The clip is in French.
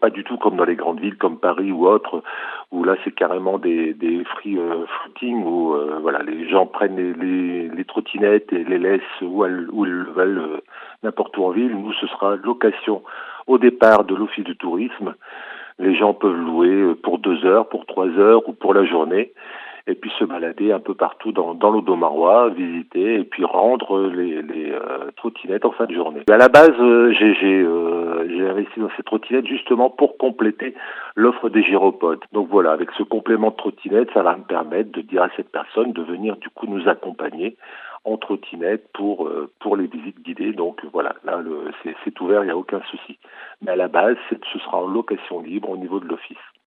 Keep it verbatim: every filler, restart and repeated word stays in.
pas du tout comme dans les grandes villes comme Paris ou autres, où là c'est carrément des, des free euh, footing où euh, voilà, les gens prennent les, les, les trottinettes et les laissent où elles, où elles veulent, euh, n'importe où en ville. Nous, ce sera location au départ de l'office du tourisme. Les gens peuvent louer pour deux heures, pour trois heures ou pour la journée, et puis se balader un peu partout dans, dans l'Audomarois, visiter et puis rendre les, les euh, trottinettes en fin de journée. À la base, euh, j'ai, j'ai, euh, j'ai investi dans ces trottinettes justement pour compléter l'offre des gyropodes. Donc voilà, avec ce complément de trottinette, ça va me permettre de dire à cette personne de venir du coup nous accompagner en trottinette pour euh, pour les visites guidées. Donc voilà, là le, c'est, c'est ouvert, il n'y a aucun souci. Mais à la base, c'est, ce sera en location libre au niveau de l'office.